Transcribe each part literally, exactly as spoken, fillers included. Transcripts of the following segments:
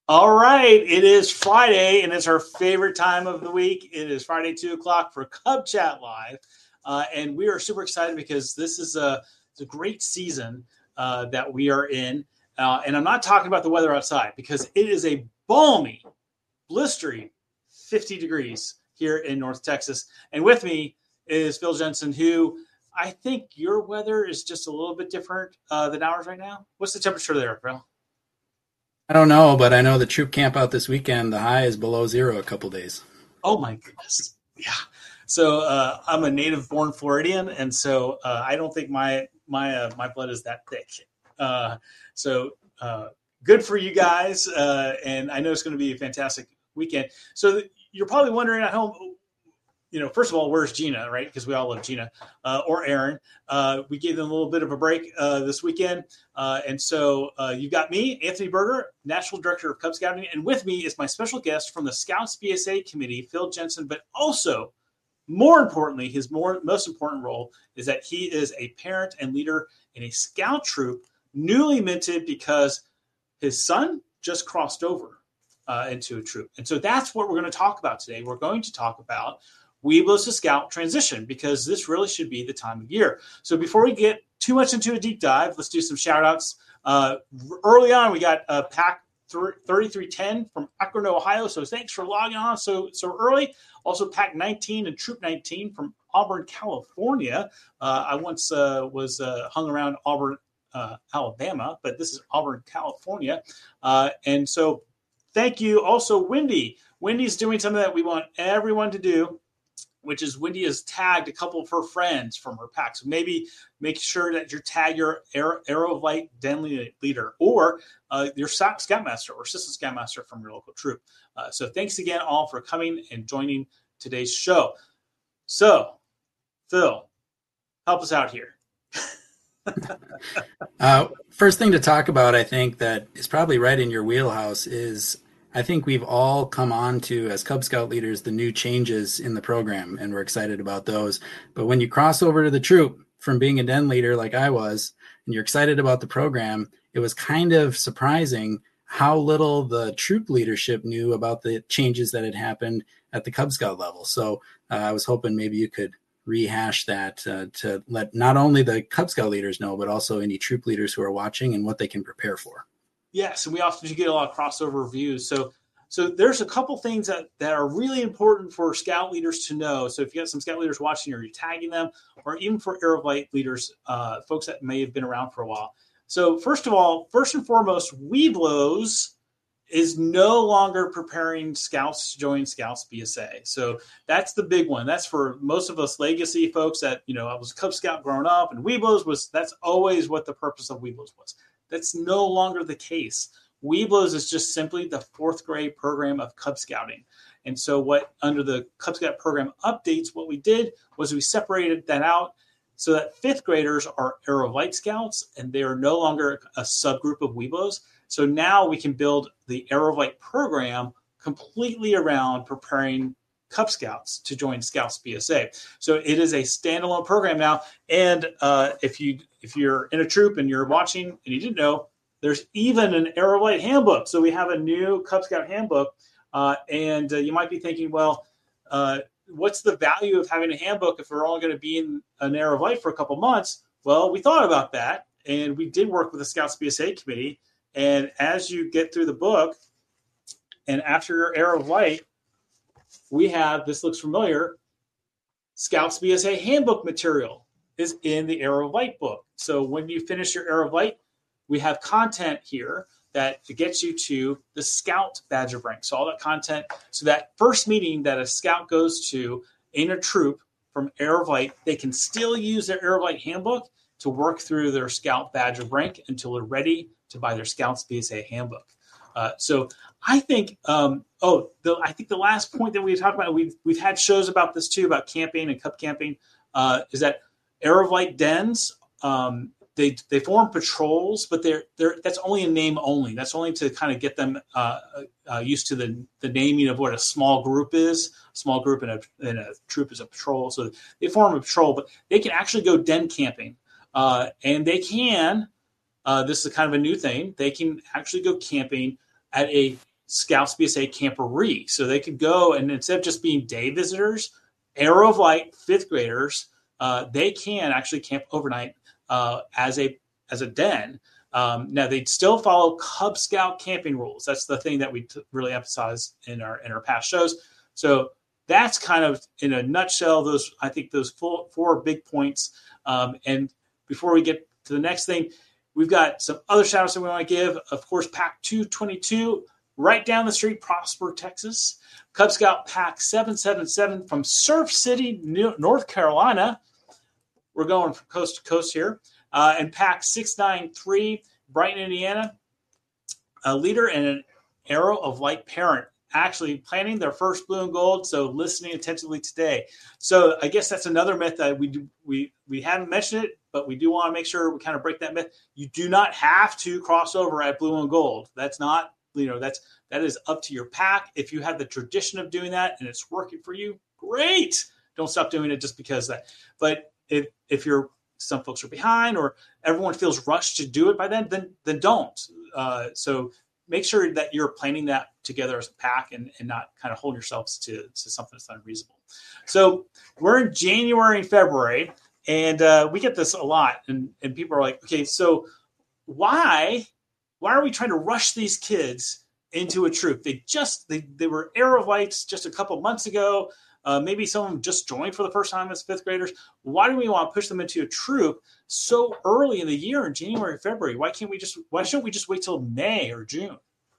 All right, it is Friday, and it's our favorite time of the week. It is Friday, two o'clock for Cub Chat Live, uh, and we are super excited because this is a, it's a great season uh, that we are in. Uh, and I'm not talking about the weather outside because it is a balmy, blistery fifty degrees here in North Texas. And with me is Phil Jensen, who I think your weather is just a little bit different uh, than ours right now. What's the temperature there, Phil? I don't know, but I know the troop camp out this weekend, the high is below zero a couple days. Oh my goodness. Yeah. So uh, I'm a native born Floridian. And so uh, I don't think my, my, uh, my blood is that thick. Uh, so uh, good for you guys. Uh, and I know it's going to be a fantastic weekend. So you're probably wondering at home, you know, first of all, where's Gina, right? Because we all love Gina uh, or Aaron. Uh, we gave them a little bit of a break uh, this weekend. Uh, and so uh, you've got me, Anthony Berger, National Director of Cub Scouting. And with me is my special guest from the Scouts B S A Committee, Phil Jensen. But also, more importantly, his more most important role is that he is a parent and leader in a scout troop, newly minted because his son just crossed over uh, into a troop. And so that's what we're going to talk about today. We're going to talk about Webelos to Scout transition, because this really should be the time of year. So before we get too much into a deep dive, let's do some shout outs. Uh, early on, we got uh, Pack thirty-three ten from Akron, Ohio. So thanks for logging on so so early. Also, Pack nineteen and Troop nineteen from Auburn, California. Uh, I once uh, was uh, hung around Auburn, uh, Alabama, but this is Auburn, California. Uh, and so thank you. Also, Wendy. Wendy's doing something that we want everyone to do, which is Wendy has tagged a couple of her friends from her pack. So maybe make sure that you tag your Arrow of Light Den leader or uh, your Scoutmaster or Assistant Scoutmaster from your local troop. Uh, so thanks again all for coming and joining today's show. So, Phil, help us out here. uh, first thing to talk about, I think, that is probably right in your wheelhouse is I think we've all come on to, as Cub Scout leaders, the new changes in the program, and we're excited about those. But when you cross over to the troop from being a den leader like I was, and you're excited about the program, it was kind of surprising how little the troop leadership knew about the changes that had happened at the Cub Scout level. So uh, I was hoping maybe you could rehash that uh, to let not only the Cub Scout leaders know, but also any troop leaders who are watching and what they can prepare for. Yes, and we often do get a lot of crossover views. So so there's a couple things that, that are really important for Scout leaders to know. So if you got some Scout leaders watching or you're tagging them, or even for Arrow of Light leaders, uh, folks that may have been around for a while. So first of all, first and foremost, Webelos is no longer preparing Scouts to join Scouts B S A. So that's the big one. That's for most of us legacy folks that, you know, I was a Cub Scout growing up, and Webelos was, that's always what the purpose of Webelos was. That's no longer the case. Webelos is just simply the fourth grade program of Cub Scouting. And so what under the Cub Scout program updates, what we did was we separated that out so that fifth graders are Arrow of Light Scouts, and they are no longer a subgroup of Webelos. So now we can build the Arrow of Light program completely around preparing Cub Scouts to join Scouts B S A. So it is a standalone program now. And uh, if you if you're in a troop and you're watching and you didn't know, there's even an Arrow of Light handbook. So we have a new Cub Scout handbook, uh, and uh, you might be thinking, well, uh, what's the value of having a handbook if we're only going to be in an Arrow of Light for a couple months? Well, we thought about that, and we did work with the Scouts B S A committee. And as you get through the book, and after your Arrow of Light, we have, this looks familiar, Scouts B S A handbook material is in the Arrow of Light book. So when you finish your Arrow of Light, we have content here that gets you to the Scout badge of rank. So all that content, so that first meeting that a Scout goes to in a troop from Arrow of Light, they can still use their Arrow of Light handbook to work through their Scout badge of rank until they're ready to buy their Scouts B S A handbook. Uh, so I think, um, oh, the, I think the last point that we talked about, we've we've had shows about this too, about camping and Cub camping, uh, is that Arrow of Light dens, um, they they form patrols, but they're they're that's only a name only. That's only to kind of get them uh, uh, used to the the naming of what a small group is. A small group in a in a troop is a patrol, so they form a patrol, but they can actually go den camping, uh, and they can. Uh, this is kind of a new thing. They can actually go camping at a Scouts B S A Camporee. So they could go, and instead of just being day visitors, Arrow of Light fifth graders, uh, they can actually camp overnight uh, as a as a den. Um, now they'd still follow Cub Scout camping rules. That's the thing that we t- really emphasize in our in our past shows. So that's kind of in a nutshell. Those I think those four, four big points. Um, and before we get to the next thing, we've got some other shout outs that we want to give. Of course, Pack two twenty-two, right down the street, Prosper, Texas. Cub Scout Pack seven seventy-seven from Surf City, North Carolina. We're going from coast to coast here. Uh, and Pack six ninety-three, Brighton, Indiana. A leader and an Arrow of Light parent actually planning their first blue and gold, so listening attentively today. So I guess that's another myth that we do, we we haven't mentioned it, but we do want to make sure we kind of break that myth. You do not have to cross over at blue and gold. That's not, you know, that's that is up to your pack. If you have the tradition of doing that and it's working for you, great. Don't stop doing it just because of that. But if if you're some folks are behind or everyone feels rushed to do it by then, then then don't. Uh, so make sure that you're planning that together as a pack and, and not kind of hold yourselves to, to something that's unreasonable. So we're in January and February, and uh, we get this a lot. And, and people are like, okay, so why why are we trying to rush these kids into a troop? They just they, they were Arrow of Lights just a couple months ago. Uh, maybe some of them just joined for the first time as fifth graders. Why do we want to push them into a troop so early in the year in January and February? Why can't we just, why shouldn't we just wait till May or June?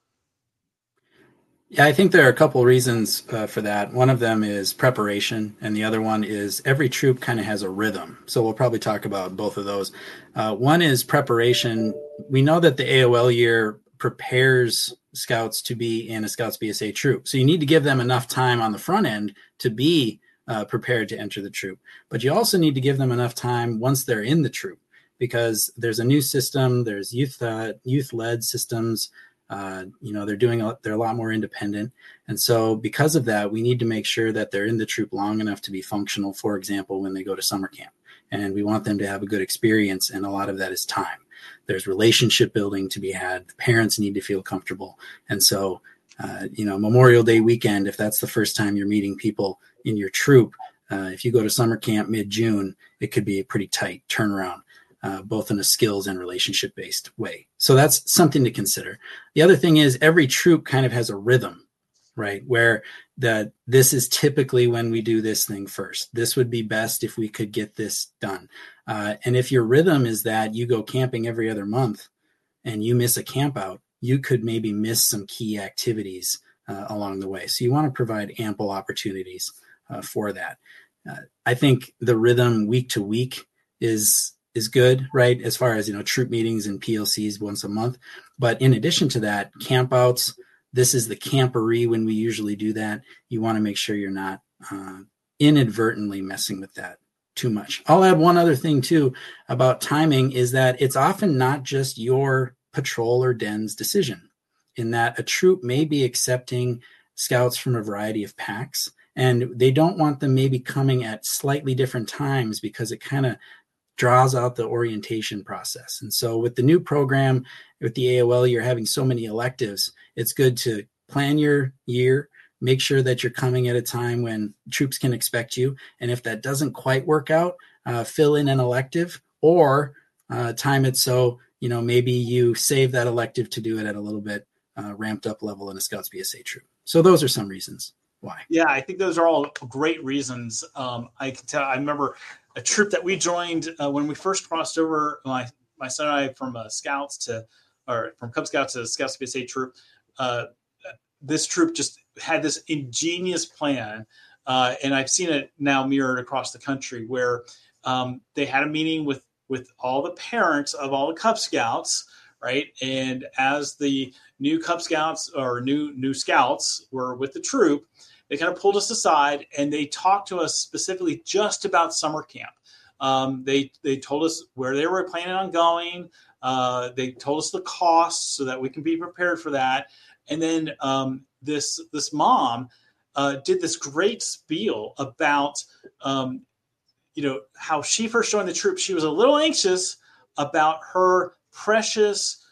Yeah, I think there are a couple of reasons uh, for that. One of them is preparation, and the other one is every troop kind of has a rhythm. So we'll probably talk about both of those. Uh, one is preparation. We know that the A O L year prepares scouts to be in a Scouts B S A troop. So you need to give them enough time on the front end to be uh, prepared to enter the troop. But you also need to give them enough time once they're in the troop, because there's a new system, there's youth uh, youth-led systems. Uh, you know, they're doing, a, they're a lot more independent. And so because of that, we need to make sure that they're in the troop long enough to be functional, for example, when they go to summer camp. And we want them to have a good experience, and a lot of that is time. There's relationship building to be had. The parents need to feel comfortable. And so, uh, you know, Memorial Day weekend, if that's the first time you're meeting people in your troop, uh, if you go to summer camp mid-June, it could be a pretty tight turnaround, uh, both in a skills and relationship-based way. So that's something to consider. The other thing is every troop kind of has a rhythm, right? Where that this is typically when we do this thing first. This would be best if we could get this done. Uh, and if your rhythm is that you go camping every other month and you miss a camp out, you could maybe miss some key activities uh, along the way. So you want to provide ample opportunities uh, for that. Uh, I think the rhythm week to week is is good, right? As far as, you know, troop meetings and P L Cs once a month. But in addition to that, campouts, this is the camporee when we usually do that. You want to make sure you're not uh, inadvertently messing with that too much. I'll add one other thing too about timing is that it's often not just your patrol or den's decision, in that a troop may be accepting scouts from a variety of packs, and they don't want them maybe coming at slightly different times because it kind of draws out the orientation process. And so with the new program, with the A O L, you're having so many electives, it's good to plan your year, make sure that you're coming at a time when troops can expect you. And if that doesn't quite work out, uh, fill in an elective or uh, time it so, you know, maybe you save that elective to do it at a little bit uh, ramped up level in a Scouts B S A troop. So those are some reasons why. Yeah, I think those are all great reasons. Um, I can tell, I remember a troop that we joined uh, when we first crossed over, my, my son and I, from uh, Scouts to, or from Cub Scouts to Scouts B S A troop. Uh, this troop just had this ingenious plan. Uh, and I've seen it now mirrored across the country where um, they had a meeting with, with all the parents of all the Cub Scouts, right? And as the new Cub Scouts or new, new Scouts were with the troop, they kind of pulled us aside and they talked to us specifically just about summer camp. Um, they, they told us where they were planning on going. Uh, they told us the costs so that we can be prepared for that. And then um, this this mom uh, did this great spiel about, um, you know, how she first joined the troop. She was a little anxious about her precious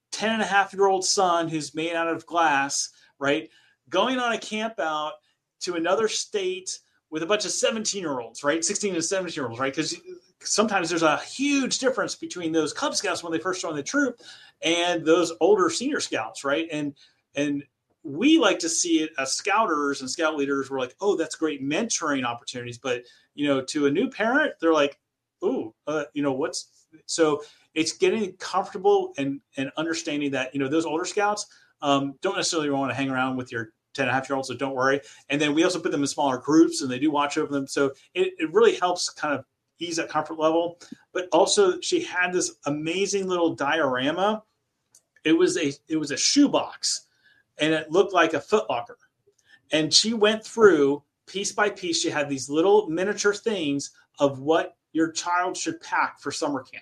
ten and a half year old son who's made out of glass, right? Going on a camp out to another state with a bunch of seventeen year olds, right? sixteen and seventeen year olds, right? Because sometimes there's a huge difference between those Cub Scouts when they first join the troop and those older senior scouts, right? And, and we like to see it as scouters and scout leaders. We're like, oh, that's great mentoring opportunities. But, you know, to a new parent, they're like, oh, uh, you know, what's, so it's getting comfortable and, and understanding that, you know, those older scouts um, don't necessarily want to hang around with your ten and a half year olds, so don't worry. And then we also put them in smaller groups and they do watch over them. So it, it really helps kind of ease that comfort level. But also she had this amazing little diorama. It was a, it was a shoebox and it looked like a Foot Locker. And she went through piece by piece. She had these little miniature things of what your child should pack for summer camp.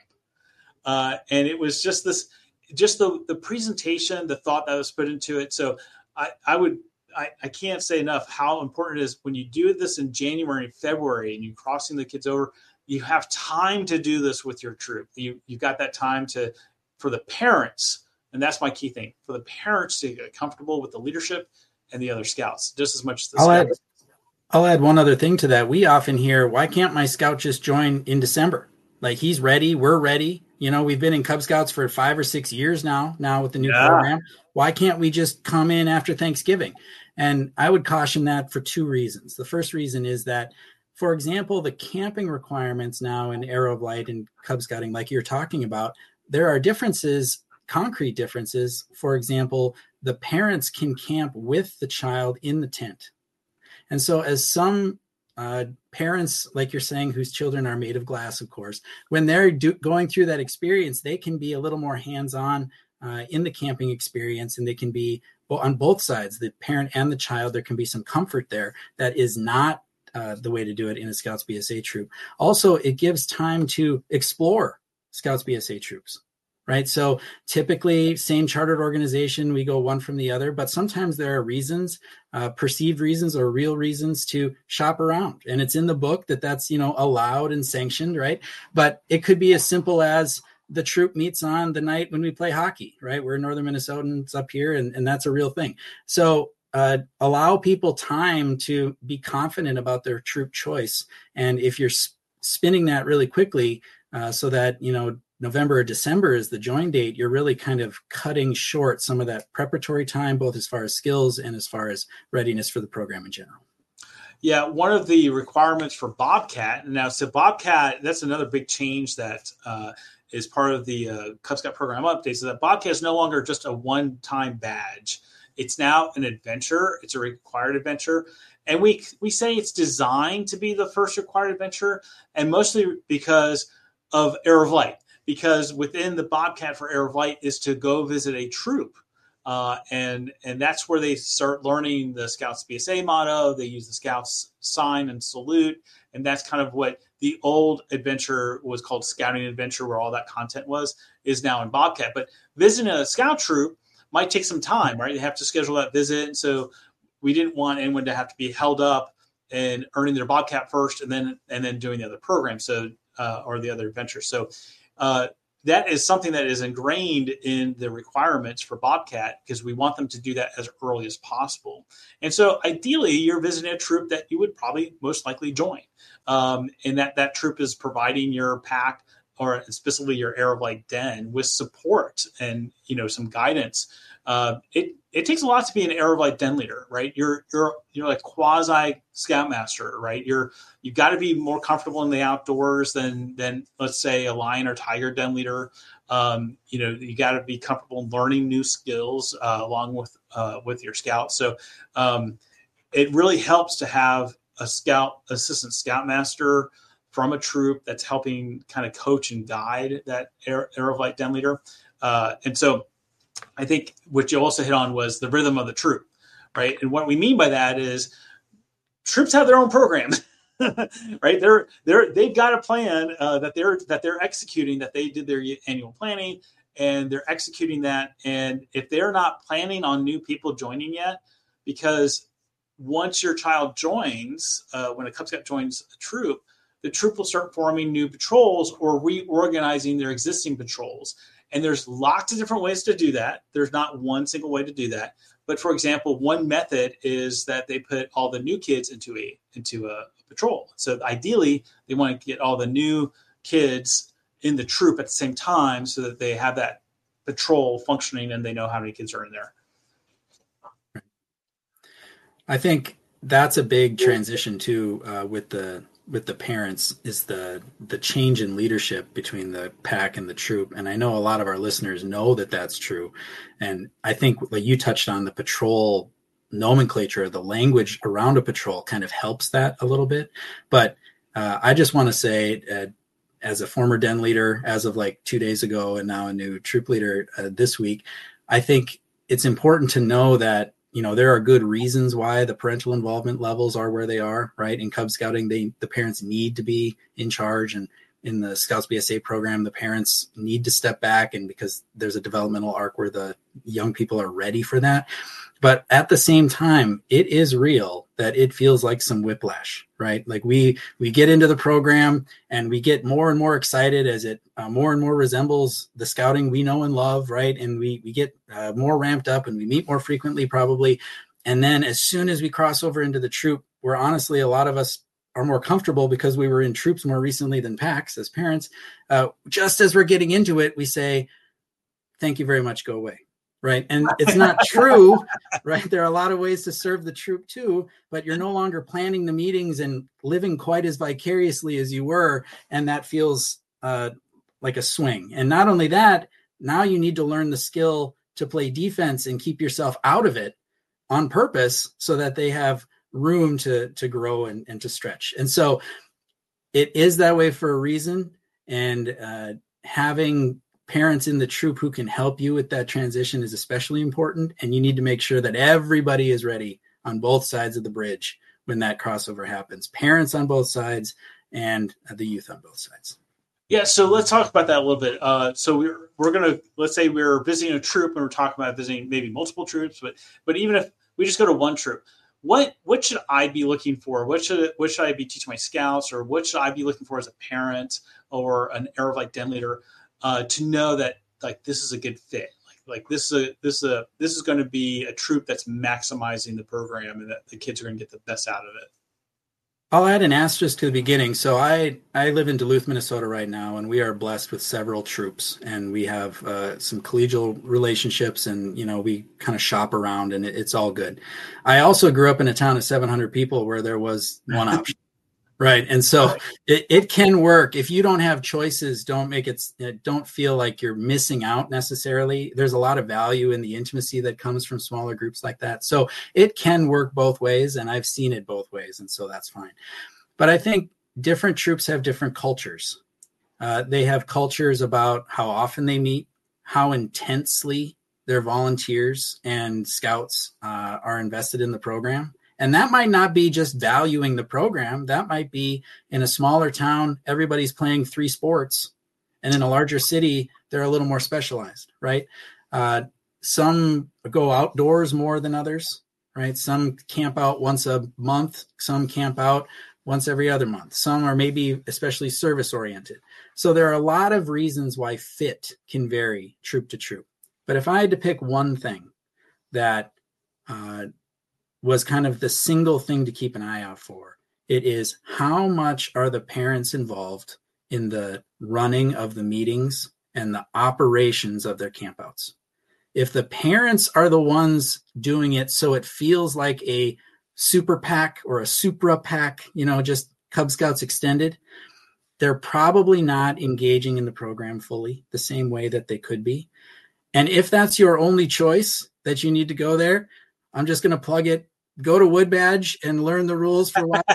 Uh, and it was just this, just the, the presentation, the thought that was put into it. So I, I would, I, I can't say enough how important it is when you do this in January and February and you're crossing the kids over, you have time to do this with your troop. You, you've got that time to, for the parents. And that's my key thing, for the parents to get comfortable with the leadership and the other scouts just as much as the I'll scouts. Add, I'll add one other thing to that. We often hear, why can't my scout just join in December? Like he's ready. We're ready. You know, we've been in Cub Scouts for five or six years now, now with the new yeah. program. Why can't we just come in after Thanksgiving? And I would caution that for two reasons. The first reason is that, for example, the camping requirements now in Arrow of Light and Cub Scouting, like you're talking about, there are differences, concrete differences. For example, the parents can camp with the child in the tent. And so as some uh, parents, like you're saying, whose children are made of glass, of course, when they're do- going through that experience, they can be a little more hands-on uh, in the camping experience, and they can be well, on both sides, the parent and the child. There can be some comfort there that is not uh, the way to do it in a Scouts B S A troop. Also, it gives time to explore Scouts B S A troops. Right. So typically same chartered organization, we go one from the other, but sometimes there are reasons, uh, perceived reasons or real reasons to shop around. And it's in the book that that's, you know, allowed and sanctioned. Right. But it could be as simple as the troop meets on the night when we play hockey. Right. We're Northern Minnesotans up here, and, and that's a real thing. So uh, allow people time to be confident about their troop choice. And if you're sp- spinning that really quickly uh, so that, you know, November or December is the join date, you're really kind of cutting short some of that preparatory time, both as far as skills and as far as readiness for the program in general. Yeah, one of the requirements for Bobcat, now, so Bobcat, that's another big change that uh, is part of the uh, Cub Scout program updates, is that Bobcat is no longer just a one-time badge. It's now an adventure. It's a required adventure. And we we say it's designed to be the first required adventure, and mostly because of Arrow of Light. Because within the Bobcat for Arrow of Light is to go visit a troop. Uh, and and that's where they start learning the Scouts B S A motto. They use the Scouts sign and salute. And that's kind of what the old adventure was called, Scouting Adventure, where all that content was, is now in Bobcat. But visiting a Scout troop might take some time, right? They have to schedule that visit. And so we didn't want anyone to have to be held up and earning their Bobcat first and then and then doing the other program, so uh, or the other adventure. So Uh, that is something that is ingrained in the requirements for Bobcat, because we want them to do that as early as possible. And so ideally you're visiting a troop that you would probably most likely join. Um, and that, that troop is providing your pack, or specifically your Arrow of Light den, with support and, you know, some guidance. Uh, it, it takes a lot to be an Arrow of Light den leader, right? You're, you're, you're like quasi scoutmaster, right? You're, you've got to be more comfortable in the outdoors than, than let's say a lion or tiger den leader. Um, you know, you got to be comfortable in learning new skills uh, along with, uh, with your scout. So um, it really helps to have a scout, assistant scoutmaster from a troop that's helping kind of coach and guide that Arrow of Light den leader. Uh, and so I think what you also hit on was the rhythm of the troop, right? And what we mean by that is troops have their own program, right? They're they're they've got a plan uh, that they're that they're executing, that they did their annual planning, and they're executing that. And if they're not planning on new people joining yet, because once your child joins, uh, when a Cub Scout joins a troop, the troop will start forming new patrols or reorganizing their existing patrols. And there's lots of different ways to do that. There's not one single way to do that. But for example, one method is that they put all the new kids into a into a patrol. So ideally, they want to get all the new kids in the troop at the same time so that they have that patrol functioning and they know how many kids are in there. I think that's a big transition too, uh, with the with the parents, is the the change in leadership between the pack and the troop. And I know a lot of our listeners know that that's true. And I think like you touched on, the patrol nomenclature, the language around a patrol kind of helps that a little bit. But uh, I just want to say, uh, as a former den leader, as of like two days ago, and now a new troop leader uh, this week, I think it's important to know that, you know, there are good reasons why the parental involvement levels are where they are, right? In Cub Scouting, they, the parents need to be in charge, and in the Scouts B S A program, the parents need to step back, and because there's a developmental arc where the young people are ready for that. But at the same time, it is real that it feels like some whiplash, right? Like we we get into the program and we get more and more excited as it uh, more and more resembles the scouting we know and love, right? And we we get uh, more ramped up and we meet more frequently probably. And then as soon as we cross over into the troop, where honestly a lot of us are more comfortable because we were in troops more recently than packs as parents, uh, just as we're getting into it, we say, thank you very much, go away. Right. And it's not true, right? There are a lot of ways to serve the troop too, but you're no longer planning the meetings and living quite as vicariously as you were. And that feels uh, like a swing. And not only that, now you need to learn the skill to play defense and keep yourself out of it on purpose so that they have room to, to grow and, and to stretch. And so it is that way for a reason. And uh, having parents in the troop who can help you with that transition is especially important. And you need to make sure that everybody is ready on both sides of the bridge when that crossover happens. Parents on both sides and the youth on both sides. Yeah, so let's talk about that a little bit. Uh, so we're we're gonna let's say we're visiting a troop and we're talking about visiting maybe multiple troops, but but even if we just go to one troop, what what should I be looking for? What should what should I be teaching my scouts, or what should I be looking for as a parent or an Aerovite den leader? Uh, to know that like this is a good fit, like like this is a this is a this is going to be a troop that's maximizing the program, and that the kids are going to get the best out of it. I'll add an asterisk to the beginning. So I I live in Duluth, Minnesota right now, and we are blessed with several troops, and we have uh, some collegial relationships, and you know we kind of shop around, and it, it's all good. I also grew up in a town of seven hundred people where there was one option. Right. And so it, it can work. If you don't have choices, don't make it, don't feel like you're missing out necessarily. There's a lot of value in the intimacy that comes from smaller groups like that. So it can work both ways, and I've seen it both ways. And so that's fine. But I think different troops have different cultures. Uh, they have cultures about how often they meet, how intensely their volunteers and scouts uh, are invested in the program. And that might not be just valuing the program. That might be in a smaller town, everybody's playing three sports. And in a larger city, they're a little more specialized, right? Uh, some go outdoors more than others, right? Some camp out once a month. Some camp out once every other month. Some are maybe especially service oriented. So there are a lot of reasons why fit can vary troop to troop. But if I had to pick one thing that uh, was kind of the single thing to keep an eye out for, it is how much are the parents involved in the running of the meetings and the operations of their campouts. If the parents are the ones doing it so it feels like a super pack or a supra pack, you know, just Cub Scouts extended, they're probably not engaging in the program fully the same way that they could be. And if that's your only choice that you need to go there, I'm just going to plug it. Go to Wood Badge and learn the rules for a while.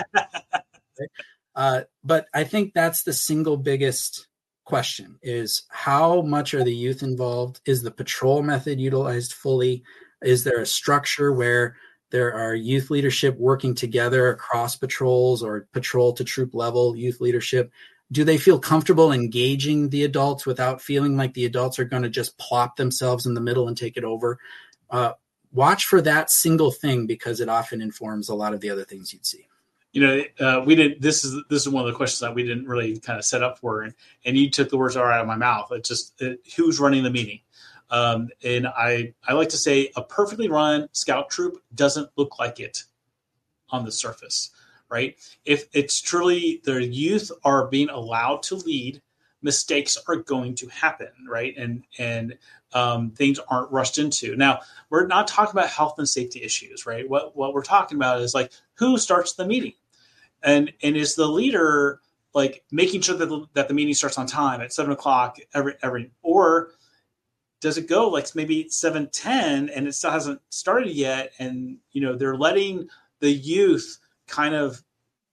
uh, but I think that's the single biggest question is how much are the youth involved? Is the patrol method utilized fully? Is there a structure where there are youth leadership working together across patrols or patrol to troop level youth leadership? Do they feel comfortable engaging the adults without feeling like the adults are going to just plop themselves in the middle and take it over? Uh, Watch for that single thing because it often informs a lot of the other things you'd see. you know, uh, we did. This is this is one of the questions that we didn't really kind of set up for, and, and you took the words right out of my mouth. It's just it, who's running the meeting, um, and I I like to say a perfectly run scout troop doesn't look like it on the surface, right? If it's truly the youth are being allowed to lead, mistakes are going to happen, right? And and um, things aren't rushed into. Now, we're not talking about health and safety issues, right? What what we're talking about is like who starts the meeting. And and is the leader like making sure that the, that the meeting starts on time at seven o'clock every every, or does it go like maybe seven ten and it still hasn't started yet? And you know they're letting the youth kind of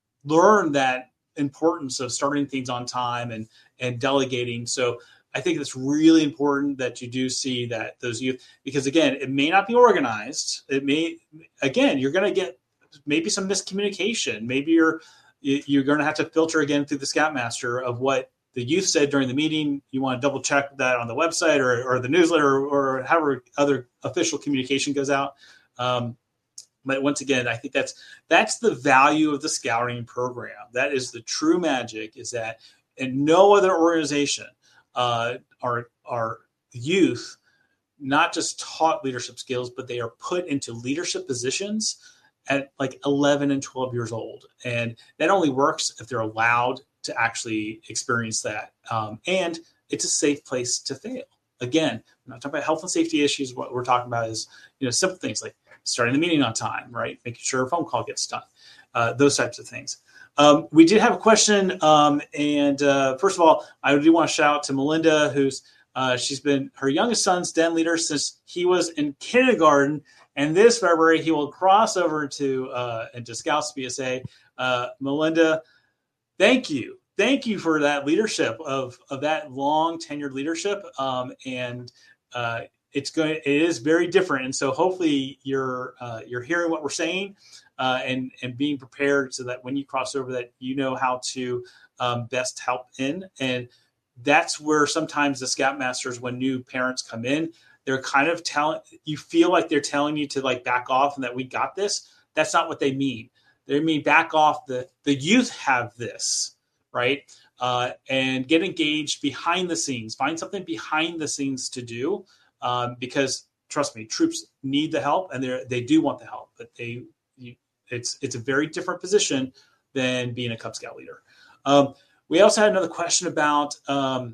learn that importance of starting things on time and and delegating. So I think it's really important that you do see that those youth, because again, it may not be organized. It may again you're going to get maybe some miscommunication. Maybe you're you're going to have to filter again through the Scoutmaster of what the youth said during the meeting. You want to double check that on the website or, or the newsletter or, or however other official communication goes out. Um, but once again, I think that's that's the value of the scouting program. That is the true magic. Is that in no other organization uh, are are youth not just taught leadership skills, but they are put into leadership positions at like eleven and twelve years old. And that only works if they're allowed to actually experience that. Um, and it's a safe place to fail. Again, we're not talking about health and safety issues. What we're talking about is, you know, simple things like starting the meeting on time, right? Making sure a phone call gets done, uh, those types of things. Um, we did have a question. Um, and uh, first of all, I do want to shout out to Melinda, who's uh, she's been her youngest son's den leader since he was in kindergarten. And this February, he will cross over to uh, into Scouts B S A. Uh, Melinda, thank you. Thank you for that leadership of, of that long tenured leadership. Um, and uh, it's going, it is very different. And so hopefully you're, uh, you're hearing what we're saying uh, and, and being prepared so that when you cross over that, you know how to um, best help in. And that's where sometimes the Scoutmasters, when new parents come in, they're kind of telling, you feel like they're telling you to like back off and that we got this. That's not what they mean. They mean back off. The, the youth have this, right? Uh, and get engaged behind the scenes. Find something behind the scenes to do um, because trust me, troops need the help and they they do want the help, but they you, it's it's a very different position than being a Cub Scout leader. Um, we also had another question about um,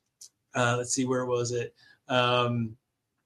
uh, let's see, where was it? Um,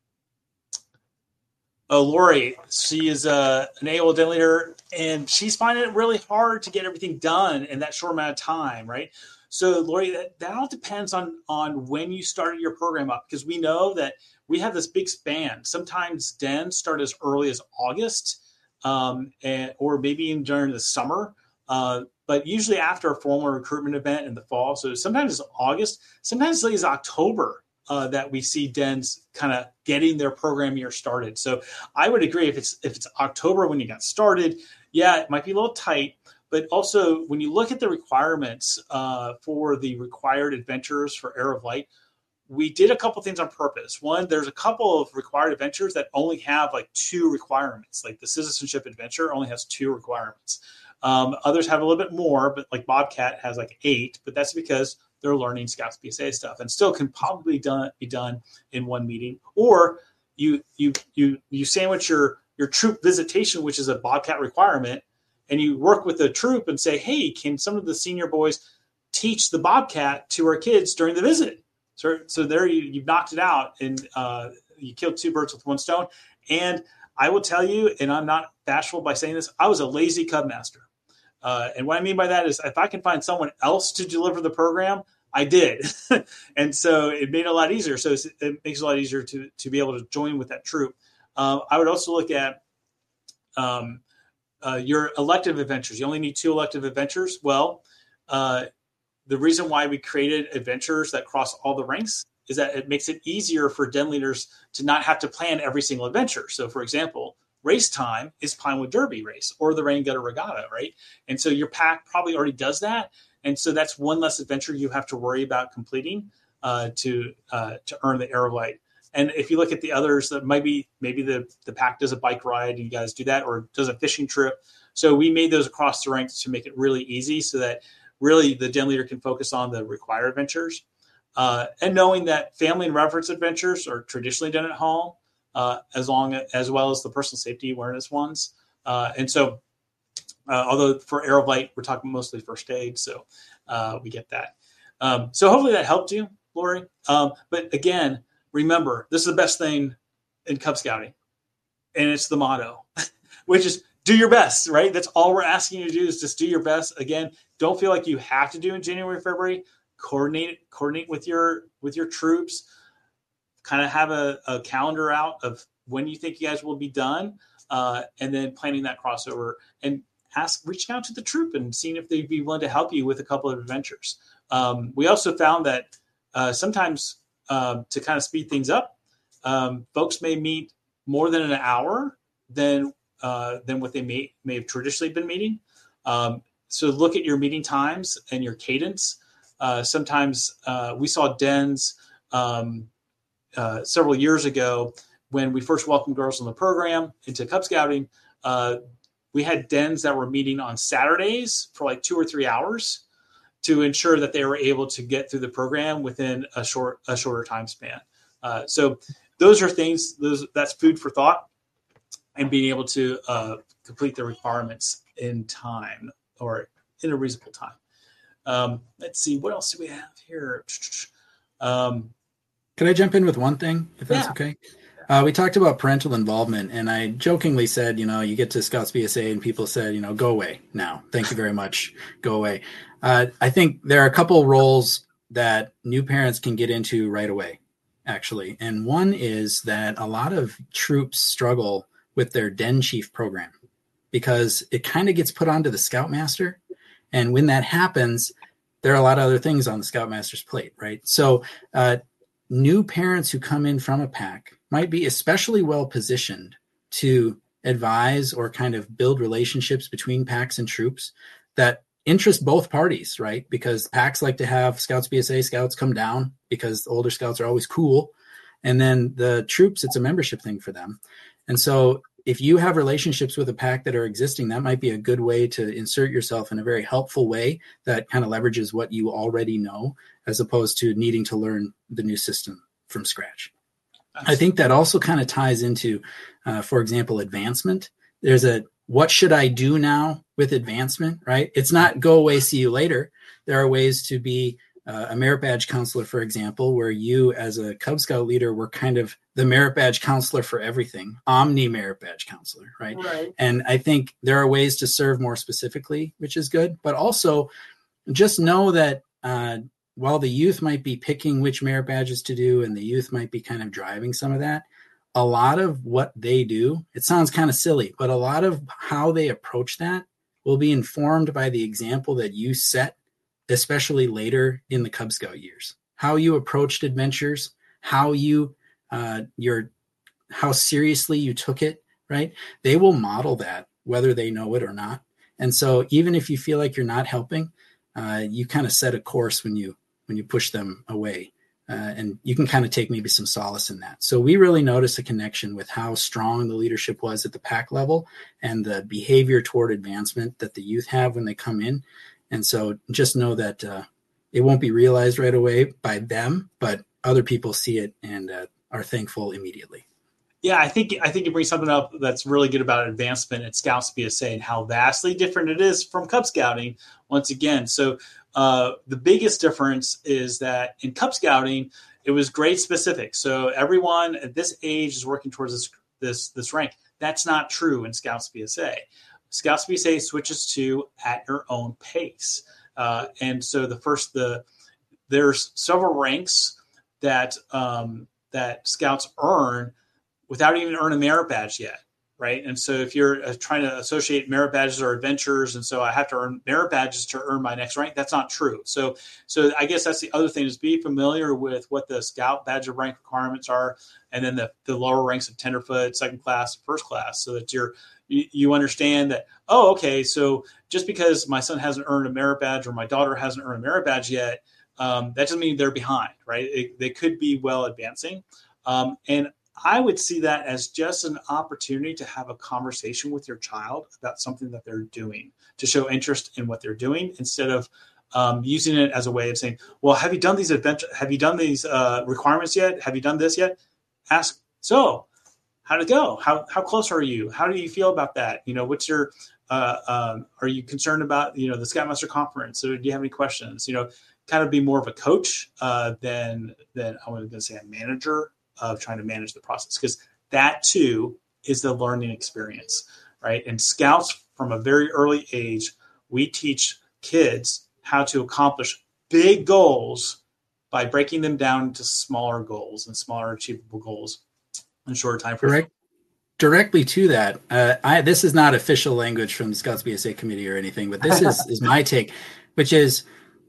Oh, Lori, she is uh, an A O L den leader, and she's finding it really hard to get everything done in that short amount of time, right? So, Lori, that, that all depends on, on when you started your program up, because we know that we have this big span. Sometimes dens start as early as August, um, and, or maybe even during the summer, uh, but usually after a formal recruitment event in the fall. So sometimes it's August, sometimes it's October. Uh, that we see dens kind of getting their program year started. So I would agree if it's if it's October when you got started, yeah, it might be a little tight. But also when you look at the requirements uh, for the required adventures for Era of Light, we did a couple things on purpose. One, there's a couple of required adventures that only have like two requirements. Like the Citizenship Adventure only has two requirements. Um, others have a little bit more, but like Bobcat has like eight. But that's because they're learning Scouts B S A stuff and still can probably done, be done in one meeting. Or you you you you sandwich your your troop visitation, which is a Bobcat requirement, and you work with the troop and say, hey, can some of the senior boys teach the Bobcat to our kids during the visit? So, so there you, you've knocked it out and uh, you killed two birds with one stone. And I will tell you, and I'm not bashful by saying this, I was a lazy Cub Master. Uh, and what I mean by that is if I can find someone else to deliver the program, I did. And so it made it a lot easier. So it makes it a lot easier to, to be able to join with that troop. Uh, I would also look at um, uh, your elective adventures. You only need two elective adventures. Well, uh, the reason why we created adventures that cross all the ranks is that it makes it easier for den leaders to not have to plan every single adventure. So, for example, race time is Pinewood Derby race or the Rain Gutter Regatta, right? And so your pack probably already does that. And so that's one less adventure you have to worry about completing uh, to uh, to earn the Era of Light And if you look at the others, that might be maybe the the pack does a bike ride, and you guys do that, or does a fishing trip. So we made those across the ranks to make it really easy, so that really the den leader can focus on the required adventures. Uh, and knowing that family and reference adventures are traditionally done at home, uh, as long as well as the personal safety awareness ones. Uh, and so, uh, although for Arrow of Light, we're talking mostly first aid, so uh, we get that. Um, so hopefully that helped you, Lori. Um, but again, remember, this is the best thing in Cub Scouting, and it's the motto, which is do your best, right? That's all we're asking you to do is just do your best. Again, don't feel like you have to do in January, February. Coordinate, coordinate with your with your troops. Kind of have a, a calendar out of when you think you guys will be done, uh, and then planning that crossover. And ask, reaching out to the troop and seeing if they'd be willing to help you with a couple of adventures. Um, we also found that uh, sometimes uh, to kind of speed things up, um, folks may meet more than an hour than uh, than what they may may have traditionally been meeting. Um, so look at your meeting times and your cadence. Uh, sometimes uh, we saw dens um, uh, several years ago when we first welcomed girls in the program into Cub Scouting. Uh, we had dens that were meeting on Saturdays for like two or three hours to ensure that they were able to get through the program within a short a shorter time span. Uh, so those are things. Those that's food for thought, and being able to uh, complete the requirements in time or in a reasonable time. Um, let's see, what else do we have here? Um, Could I jump in with one thing, if that's yeah. okay? Uh, we talked about parental involvement, and I jokingly said, you know, you get to Scouts B S A and people said, you know, go away now. Thank you very much. Go away. Uh, I think there are a couple roles that new parents can get into right away, actually. And one is that a lot of troops struggle with their den chief program because it kind of gets put onto the Scoutmaster. And when that happens, there are a lot of other things on the Scoutmaster's plate, right? So uh, new parents who come in from a pack might be especially well positioned to advise or kind of build relationships between packs and troops that interest both parties, right? Because packs like to have Scouts B S A scouts come down because the older scouts are always cool. And then the troops, it's a membership thing for them. And so if you have relationships with a pack that are existing, that might be a good way to insert yourself in a very helpful way that kind of leverages what you already know, as opposed to needing to learn the new system from scratch. Absolutely. I think that also kind of ties into, uh, for example, advancement. There's a, what should I do now with advancement, right? It's not go away, see you later. There are ways to be uh, a merit badge counselor, for example, where you as a Cub Scout leader were kind of the merit badge counselor for everything, omni merit badge counselor, right? Right. And I think there are ways to serve more specifically, which is good, but also just know that uh, while the youth might be picking which merit badges to do and the youth might be kind of driving some of that, a lot of what they do, it sounds kind of silly, but a lot of how they approach that will be informed by the example that you set, especially later in the Cub Scout years. How you approached adventures, how you, uh, your, how seriously you took it, right? They will model that whether they know it or not. And so even if you feel like you're not helping, uh, you kind of set a course when you when you push them away. Uh, and you can kind of take maybe some solace in that. So we really notice a connection with how strong the leadership was at the pack level and the behavior toward advancement that the youth have when they come in. And so just know that uh, it won't be realized right away by them, but other people see it and uh, are thankful immediately. Yeah, I think I think you bring something up that's really good about advancement at Scouts B S A and how vastly different it is from Cub Scouting once again. So uh, the biggest difference is that in Cub Scouting, it was grade specific. So everyone at this age is working towards this this this rank. That's not true in Scouts B S A. Scouts B S A switches to at your own pace. Uh, and so the first, the there's several ranks that um, that Scouts earn without even earning a merit badge yet, right? And so if you're uh, trying to associate merit badges or adventures, and so I have to earn merit badges to earn my next rank, that's not true. So so I guess that's the other thing, is be familiar with what the Scout badge of rank requirements are, and then the, the lower ranks of tenderfoot, second class, first class, so that you're you, you understand that, oh, okay, so just because my son hasn't earned a merit badge or my daughter hasn't earned a merit badge yet, um, that doesn't mean they're behind, right? It, they could be well advancing. Um, and I would see that as just an opportunity to have a conversation with your child about something that they're doing, to show interest in what they're doing, instead of um, using it as a way of saying, well, have you done these adventure? Have you done these uh, requirements yet? Have you done this yet? Ask, so how'd it go? How, how close are you? How do you feel about that? You know, what's your, uh, um, are you concerned about, you know, the Scoutmaster Conference? Or do you have any questions? You know, kind of be more of a coach uh, than, than I was going to say a manager of trying to manage the process, because that too is the learning experience, right? And Scouts, from a very early age, we teach kids how to accomplish big goals by breaking them down into smaller goals and smaller achievable goals in shorter time frame. Direct, directly to that, uh, I, this is not official language from the Scouts B S A committee or anything, but this is, is my take, which is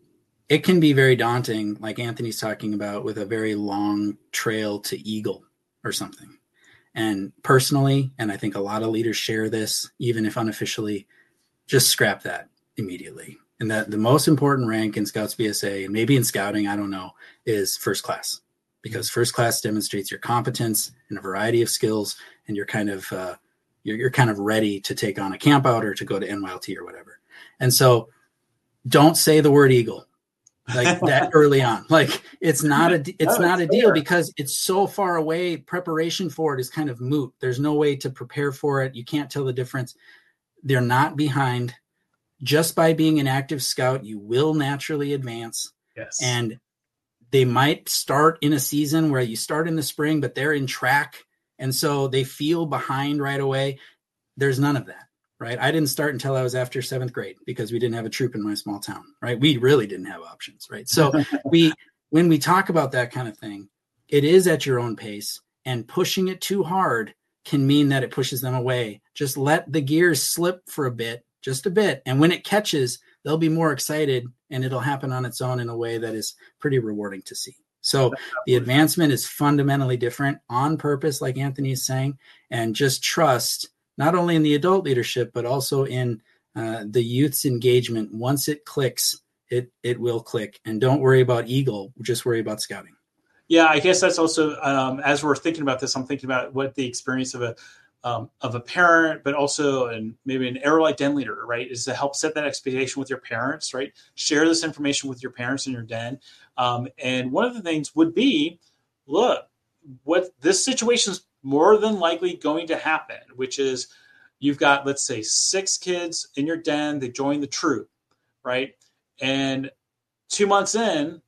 it can be very daunting, like Anthony's talking about, with a very long trail to Eagle or something. And personally, and I think a lot of leaders share this, even if unofficially, just scrap that immediately. And that the most important rank in Scouts B S A, and maybe in scouting, I don't know, is first class, because first class demonstrates your competence in a variety of skills, and you're kind of uh, you're, you're kind of ready to take on a camp out or to go to N Y L T or whatever. And so, don't say the word Eagle like that early on. Like it's not a it's no, not it's a deal fair. Because it's so far away. Preparation for it is kind of moot. There's no way to prepare for it. You can't tell the difference. They're not behind. Just by being an active scout, you will naturally advance. Yes. And they might start in a season where you start in the spring, but they're in track. And so they feel behind right away. There's none of that, right? I didn't start until I was after seventh grade because we didn't have a troop in my small town, right? We really didn't have options, right? So we, when we talk about that kind of thing, it is at your own pace, and pushing it too hard can mean that it pushes them away. Just let the gears slip for a bit. Just a bit. And when it catches, they'll be more excited, and it'll happen on its own in a way that is pretty rewarding to see. So the advancement is fundamentally different on purpose, like Anthony is saying, and just trust not only in the adult leadership, but also in uh, the youth's engagement. Once it clicks, it it will click. And don't worry about Eagle, just worry about scouting. Yeah, I guess that's also, um, as we're thinking about this, I'm thinking about what the experience of a Um, of a parent, but also and maybe an Aerolite den leader, right, is to help set that expectation with your parents, right? Share this information with your parents in your den. Um, and one of the things would be, look, what this situation is more than likely going to happen, which is you've got, let's say, six kids in your den, they join the troop, right? And two months in,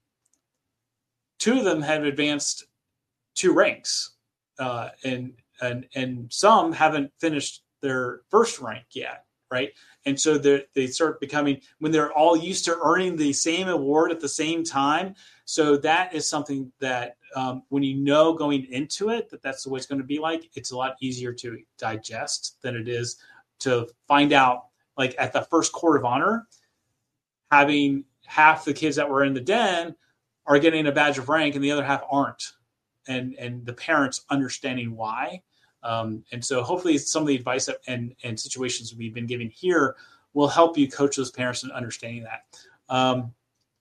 two of them have advanced two ranks. Uh, and And and some haven't finished their first rank yet, right? And so they start becoming, when they're all used to earning the same award at the same time. So that is something that um, when you know going into it that that's the way it's going to be like, it's a lot easier to digest than it is to find out, like at the first court of honor, having half the kids that were in the den are getting a badge of rank and the other half aren't. And and the parents understanding why. Um, and so hopefully some of the advice that, and, and situations we've been giving here will help you coach those parents in understanding that. Um,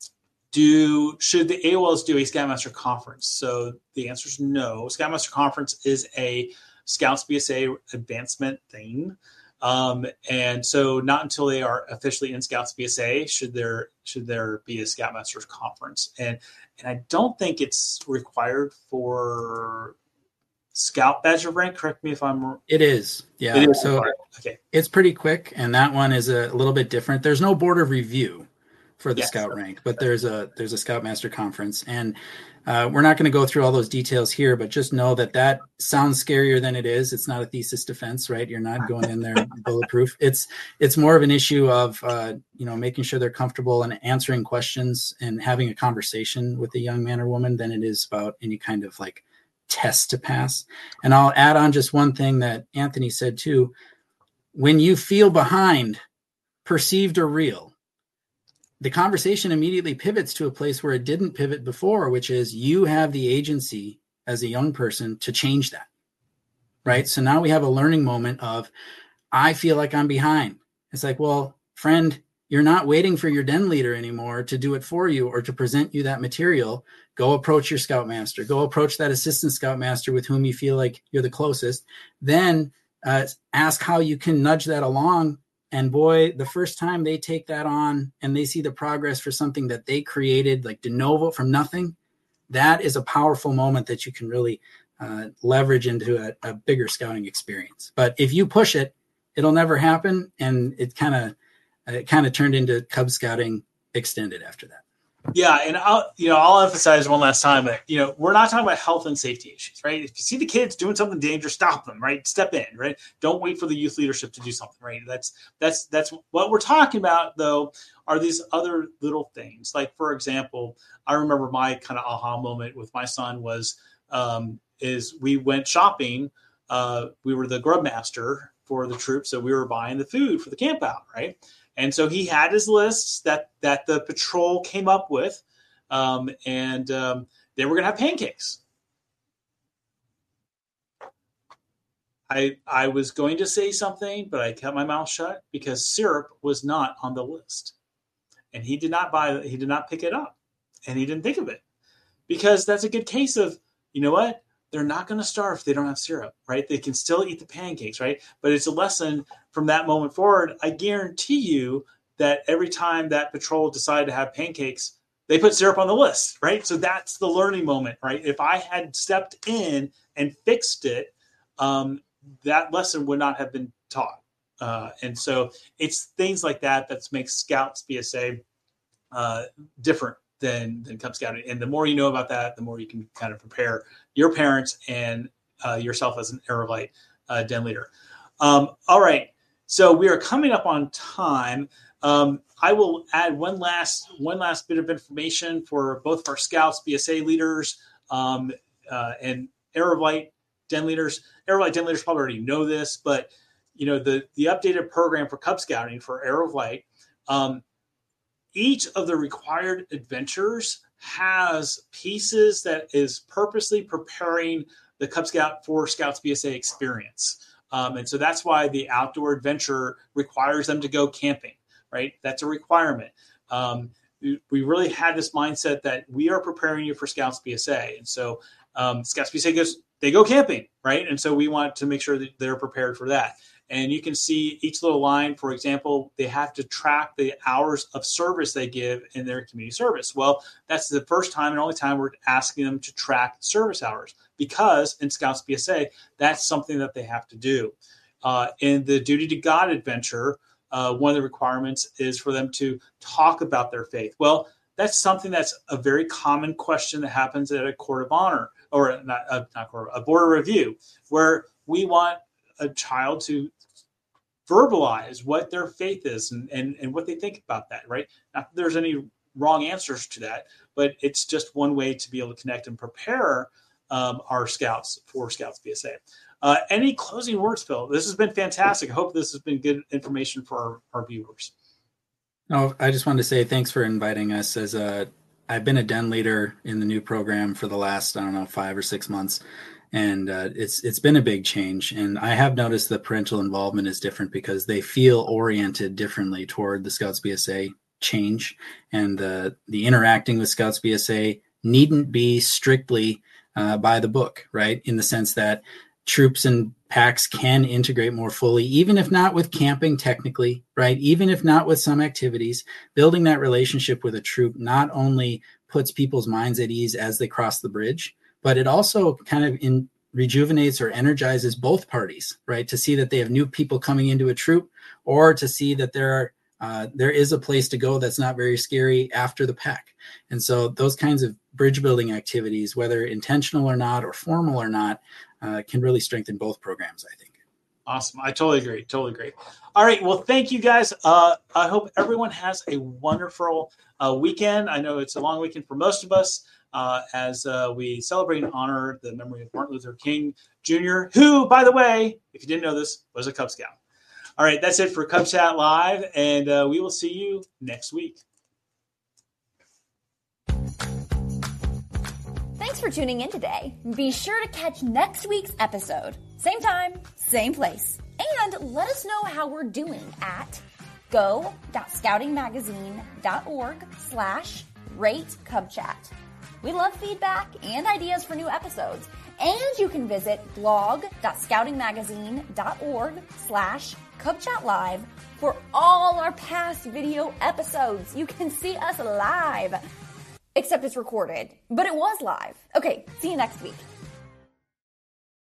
do should the A O Ls do a Scoutmaster Conference? So the answer is no. Scoutmaster Conference is a Scouts B S A advancement thing. Um, and so not until they are officially in Scouts B S A should there should there be a Scoutmaster Conference. And and I don't think it's required for Scout badge of rank. Correct me if I'm wrong. It is. Yeah. It is so required. Okay. It's pretty quick. And that one is a little bit different. There's no board of review for the Yes. Scout rank, but there's a, there's a Scoutmaster Conference. And uh, we're not going to go through all those details here, but just know that that sounds scarier than it is. It's not a thesis defense, right? You're not going in there bulletproof. It's, it's more of an issue of, uh, you know, making sure they're comfortable and answering questions and having a conversation with a young man or woman than it is about any kind of like test to pass. And I'll add on just one thing that Anthony said too. When you feel behind, perceived or real, the conversation immediately pivots to a place where it didn't pivot before, which is you have the agency as a young person to change that, right? So now we have a learning moment of, I feel like I'm behind. It's like, well, friend, you're not waiting for your den leader anymore to do it for you or to present you that material. Go approach your scoutmaster. Go approach that assistant scoutmaster with whom you feel like you're the closest. Then uh, ask how you can nudge that along. And boy, the first time they take that on and they see the progress for something that they created, like de novo from nothing, that is a powerful moment that you can really uh, leverage into a, a bigger scouting experience. But if you push it, it'll never happen. And it kind of it kind of turned into Cub Scouting Extended after that. Yeah, and I'll you know I'll emphasize one last time that you know we're not talking about health and safety issues, right? If you see the kids doing something dangerous, stop them, right? Step in, right? Don't wait for the youth leadership to do something, right? That's that's that's what we're talking about, though. Are these other little things? Like, for example, I remember my kind of aha moment with my son was um, is we went shopping. Uh, we were the grub master for the troop, so we were buying the food for the camp out, right? And so he had his lists that that the patrol came up with, um, and um, they were going to have pancakes. I I was going to say something, but I kept my mouth shut because syrup was not on the list, and he did not buy. He did not pick it up, and he didn't think of it because that's a good case of, you know what? They're not going to starve if they don't have syrup, right? They can still eat the pancakes, right? But it's a lesson from that moment forward. I guarantee you that every time that patrol decided to have pancakes, they put syrup on the list, right? So that's the learning moment, right? If I had stepped in and fixed it, um, that lesson would not have been taught. Uh, and so it's things like that that makes Scouts B S A uh, different than than Cub Scouting. And the more you know about that, the more you can kind of prepare your parents and uh, yourself as an Aerovite uh, den leader. Um, all right. So we are coming up on time. Um, I will add one last one last bit of information for both of our Scouts, B S A leaders, um, uh, and Aerovite den leaders. Aerovite den leaders probably already know this, but you know the the updated program for Cub Scouting for Aerovite. Um, Each of the required adventures has pieces that is purposely preparing the Cub Scout for Scouts B S A experience. Um, and so that's why the outdoor adventure requires them to go camping, right? That's a requirement. Um, we really had this mindset that we are preparing you for Scouts B S A. And so um, Scouts B S A goes, they go camping, right? And so we want to make sure that they're prepared for that. And you can see each little line, for example, they have to track the hours of service they give in their community service. Well, that's the first time and only time we're asking them to track service hours because in Scouts B S A, that's something that they have to do. Uh, in the Duty to God adventure, uh, one of the requirements is for them to talk about their faith. Well, that's something that's a very common question that happens at a court of honor or not, uh, not court, a board of review, where we want a child to verbalize what their faith is and, and, and what they think about that, right? Not that there's any wrong answers to that, but it's just one way to be able to connect and prepare um, our Scouts for Scouts B S A. Uh, any closing words, Phil? This has been fantastic. I hope this has been good information for our, our viewers. No, I just wanted to say thanks for inviting us. As a, I've been a den leader in the new program for the last, I don't know, five or six months. And uh, it's it's been a big change. And I have noticed the parental involvement is different because they feel oriented differently toward the Scouts B S A change. And the, the interacting with Scouts B S A needn't be strictly uh, by the book, right? In the sense that troops and packs can integrate more fully, even if not with camping technically, right? Even if not with some activities, building that relationship with a troop not only puts people's minds at ease as they cross the bridge, but it also kind of in, rejuvenates or energizes both parties, right? To see that they have new people coming into a troop, or to see that there are, uh, there is a place to go that's not very scary after the pack. And so those kinds of bridge building activities, whether intentional or not, or formal or not, uh, can really strengthen both programs, I think. Awesome. I totally agree. Totally agree. All right. Well, thank you guys. Uh, I hope everyone has a wonderful uh, weekend. I know it's a long weekend for most of us. Uh, as uh, we celebrate and honor the memory of Martin Luther King Junior, who, by the way, if you didn't know this, was a Cub Scout. All right, that's it for Cub Chat Live, and uh, we will see you next week. Thanks for tuning in today. Be sure to catch next week's episode. Same time, same place. And let us know how we're doing at go.scoutingmagazine.org slash rate Cub Chat. We love feedback and ideas for new episodes. And you can visit blog.scoutingmagazine.org slash Cub Chat Live for all our past video episodes. You can see us live. Except it's recorded, but it was live. Okay, see you next week.